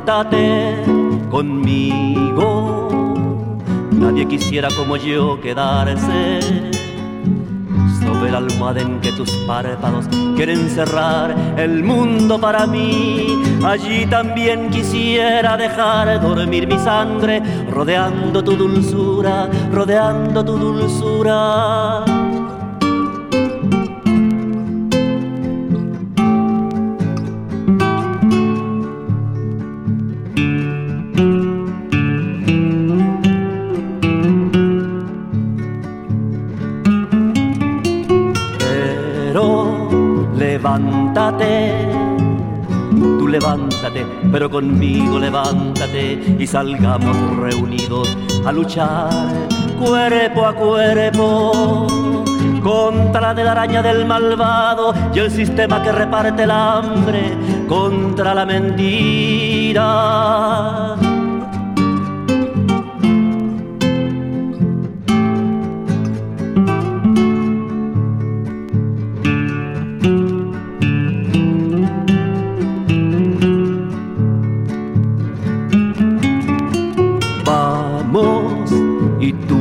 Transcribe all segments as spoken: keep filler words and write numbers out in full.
levántate conmigo. Nadie quisiera como yo quedarse sobre la almohada en que tus párpados quieren cerrar el mundo para mí. Allí también quisiera dejar dormir mi sangre, rodeando tu dulzura, rodeando tu dulzura. Levántate, tú levántate, pero conmigo levántate y salgamos reunidos a luchar cuerpo a cuerpo contra la telaraña del malvado y el sistema que reparte el hambre, contra la mentira. Y tú,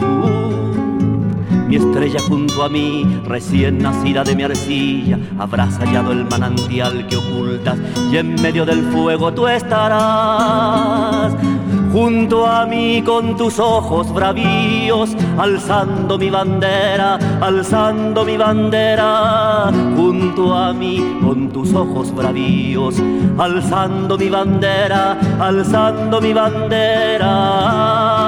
mi estrella junto a mí, recién nacida de mi arcilla, habrás hallado el manantial que ocultas y en medio del fuego tú estarás. Junto a mí con tus ojos bravíos, alzando mi bandera, alzando mi bandera. Junto a mí con tus ojos bravíos, alzando mi bandera, alzando mi bandera.